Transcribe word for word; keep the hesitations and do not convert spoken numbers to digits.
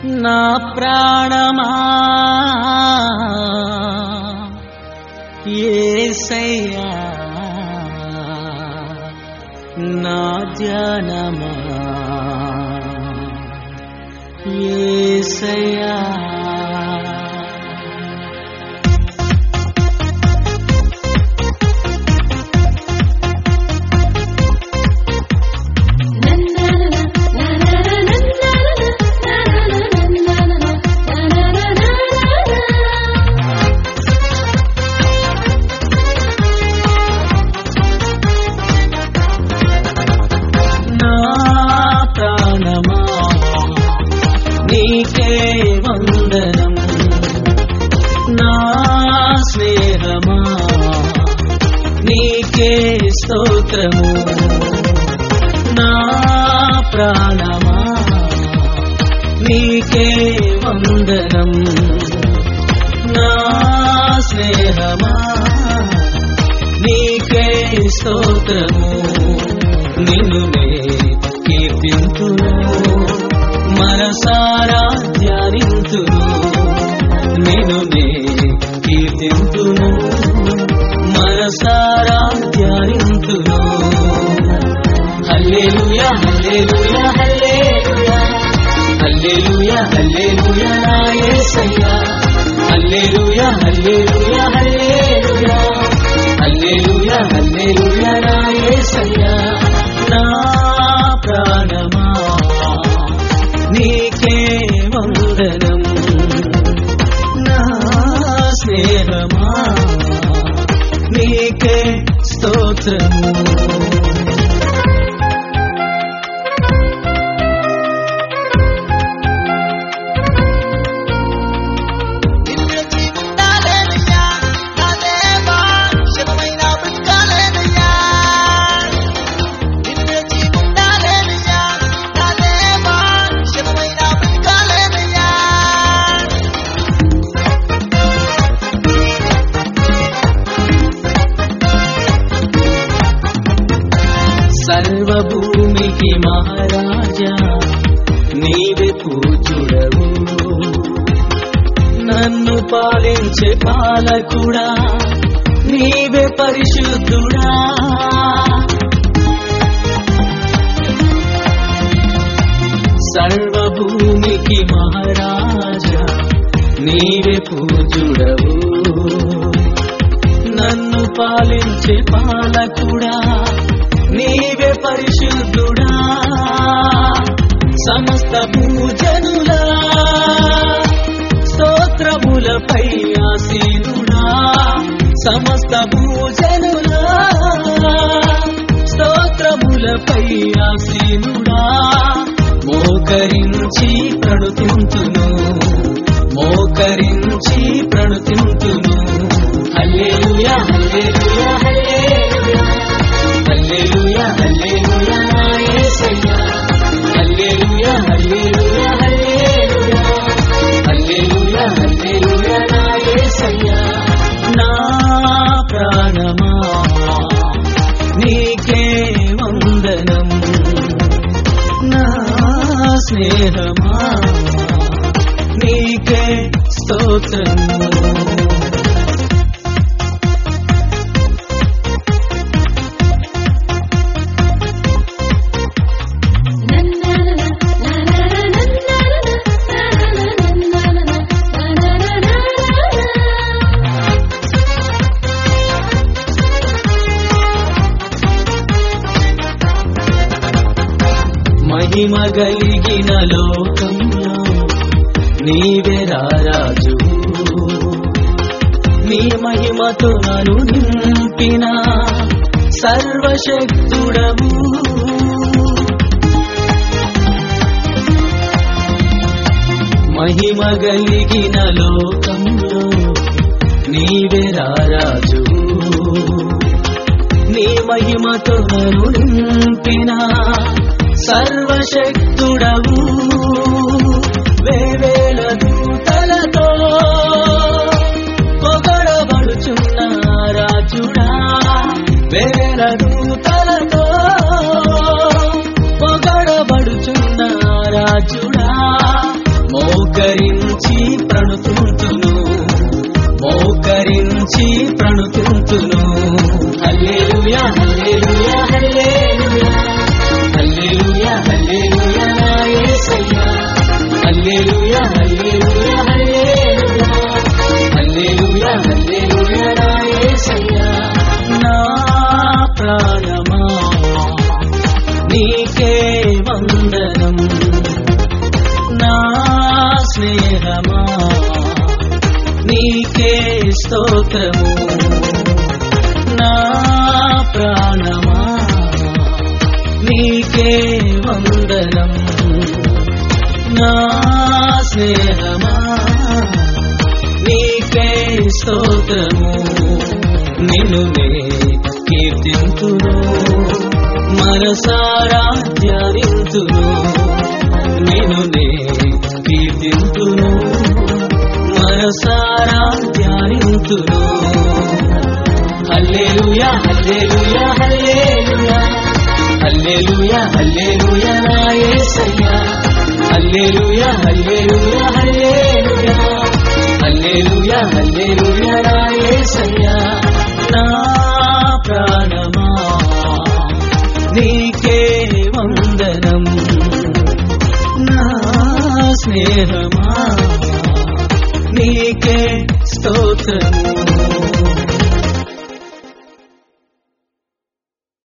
నా ప్రాణమా యేసయ్యా నా ధ్యానమా యేసయ్యా నీకే వందనం నా స్నేహమా నీకే స్తోత్రము నా ప్రాణమా నీకే వందనం నా స్నేహమా నీకే స్తోత్రము నిన్ను నే కీర్తింతును మనసారా ధ్యానింతును నిన్ను నే కీర్తింతును మనసారా ధ్యానింతును హల్లెలూయా హల్లెలూయా హల్లెలూయా హల్లెలూయా హల్లెలూయా నా యేసయ్యా హల్లెలూయా హల్లెలూయా హల్లెలూయా హల్లెలూయా హల్లెలూయా నా యేసయ్యా నా ప్రాణమా నీకే వందనం నా స్నేహమా నీకే స్తోత్రము సర్వభూమికి మహారాజా నీవే పూజుడవు నన్ను పాలించే పాలకుడా నీవే పరిశుద్ధుడా సర్వభూమికి మహారాజా నీవే పూజుడవు నన్ను పాలించే పాలకుడా నీవే పరిశుద్ధుడా సమస్త పూజనులా స్తోత్రములపై ఆసీనుడా సమస్త పూజనులా స్తోత్రములపై ఆసీనుడా మోకరించి ప్రణుతింతును మోకరించి ప్రణుతింతును హల్లెలూయా హల్లెలూయా హల్లెలూయా హల్లెలూయా హల్లెలూయా నా యేసయ్యా హల్లెలూయా హల్లెలూయా హల్లెలూయా హల్లెలూయా హల్లెలూయా నా యేసయ్యా నా ప్రాణమా నీకే వందనం నా స్నేహమా నీకే స్తోత్రము మహిమ కలిగిన లోకంలో నీవే రారాజు నీ మహిమతో నన్ను నింపిన సర్వశక్తుడవు మహిమ కలిగిన లోకంలో నీవే రారాజు నీ మహిమతో నన్ను నింపిన సర్వశక్తుడవు వేవేల దూతలతో పొగడబడుచున్న రాజుడా వేల దూతలతో పొగడబడుచున్న రాజుడా మో మోకరించి ప్రణుతింతును మోకరించి ప్రణుతింతును హల్లెలూయా హల్లెలూయా హల్లెలూయా హల్లెలూయా హల్లెలూయా నా యేసయ్యా హల్లెలూయా హల్లెలూయా హల్లెలూయా హల్లెలూయా హల్లెలూయా నా యేసయ్యా నా ప్రాణమా నీకే వందనం నా స్నేహమా నీకే స్తోత్రము నా ప్రాణమా నీకే వందనం నా స్నేహమా నీకే స్తోత్రము నిన్ను నే కీర్తింతును మనసారా ధ్యానింతును నిన్ను నే కీర్తింతును మనసారా ధ్యానింతును హల్లెలూయా హల్లెలూయా హల్లెలూయా హల్లెలూయా హల్లెలూయా నా యేసయ్యా హల్లెలూయా హల్లెలూయా హల్లెలూయా హల్లెలూయా హల్లెలూయా నా యేసయ్యా నా ప్రాణమా నీకే వందనం నా స్నేహమా నీకే స్తోత్రము